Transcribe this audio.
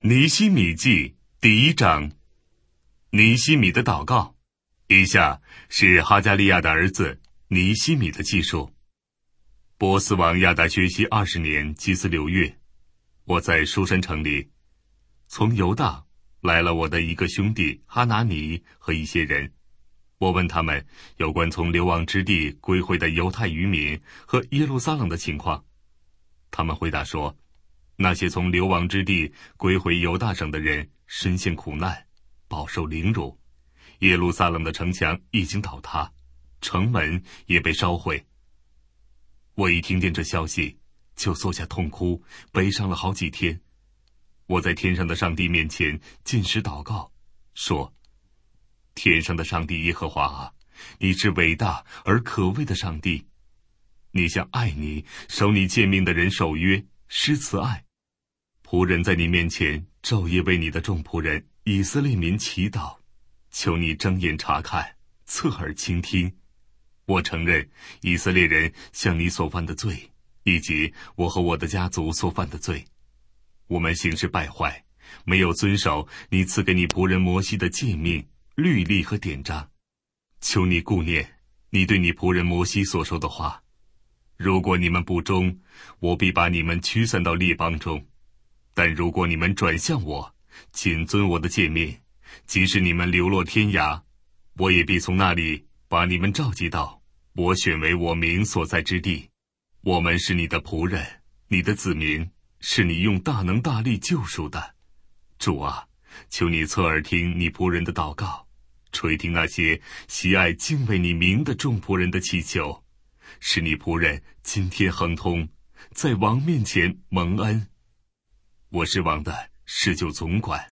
尼希米记第1章，尼希米的祷告。以下是哈加利亚的儿子尼希米的记述。波斯王亚达薛西20年祭司6月，我在书珊城里，从犹大来了我的一个兄弟哈拿尼和一些人。我问他们有关从流亡之地归回的犹太渔民和耶路撒冷的情况。他们回答说，那些从流亡之地归回犹大省的人身陷苦难，饱受凌辱。耶路撒冷的城墙已经倒塌，城门也被烧毁。我一听见这消息，就坐下痛哭，悲伤了好几天。我在天上的上帝面前禁食祷告，说，天上的上帝耶和华啊，你是伟大而可畏的上帝，你向爱你守你诫命的人守约，施慈爱。仆人在你面前昼夜为你的众仆人以色列民祈祷，求你睁眼察看，侧耳倾听。我承认以色列人向你所犯的罪，以及我和我的家族所犯的罪。我们行事败坏，没有遵守你赐给你仆人摩西的诫命、律例和典章。求你顾念你对你仆人摩西所说的话。如果你们不忠，我必把你们驱散到列邦中。但如果你们转向我，谨遵我的诫命，即使你们流落天涯，我也必从那里把你们召集到我选为我名所在之地。我们是你的仆人，你的子民，是你用大能大力救赎的。主啊，求你侧耳听你仆人的祷告，垂听那些喜爱敬畏你名的众仆人的祈求，使你仆人今天亨通，在王面前蒙恩。我是王的侍酒总管，